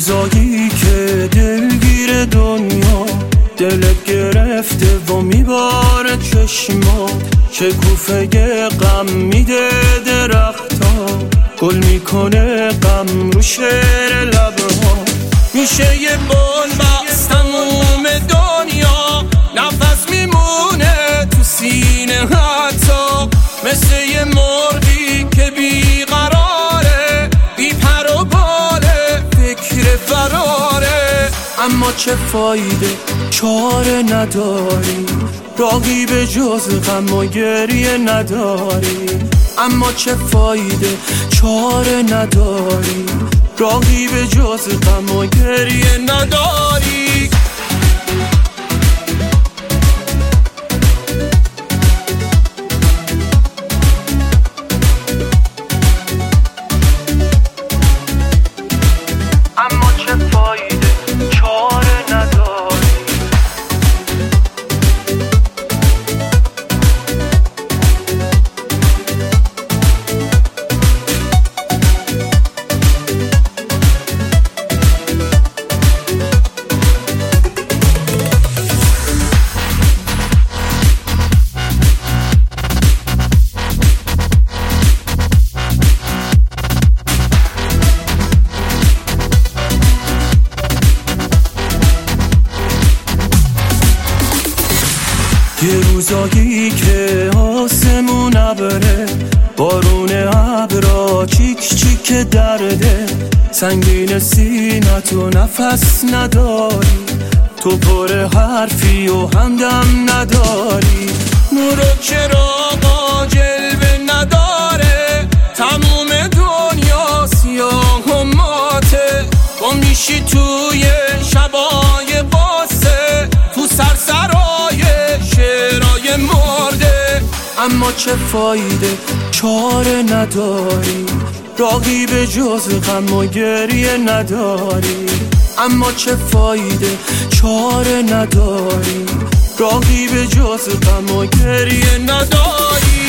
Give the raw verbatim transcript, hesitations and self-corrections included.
روزایی که دلگیر دنیا دلت گرفته و میباره چشمات، شکوفه غم میده درختا، گل میکنه غم رو شعر لبها. میشه یه بنبست تموم دنیا، نفس میمونه تو سینه حتی، مثل یه مرغی که بیقراره، بی پر و باله، فکر فراره. اما چه فایده چاره نداری، راهی به جز غم و گریه نداری. اما چه فایده چاره نداری، راهی به جز غم و گریه نداری. اما چه فایده چاره نداری. یه روزایی که آسمون ابره، بارون ابرا چیک چیک درده، سنگین سینه‌تو نفس نداری، تو پر حرفی و همدم نداری. نور و چراغا جلوه نداره، تموم دنیا سیاه و ماته، گم میشی توی شبای قصه، تو سرسرای شعرهای مرده. اما چه فایده چاره نداری، راهی به جز غم و گریه نداری. اما چه فایده چاره نداری، راهی به جز غم و گریه نداری.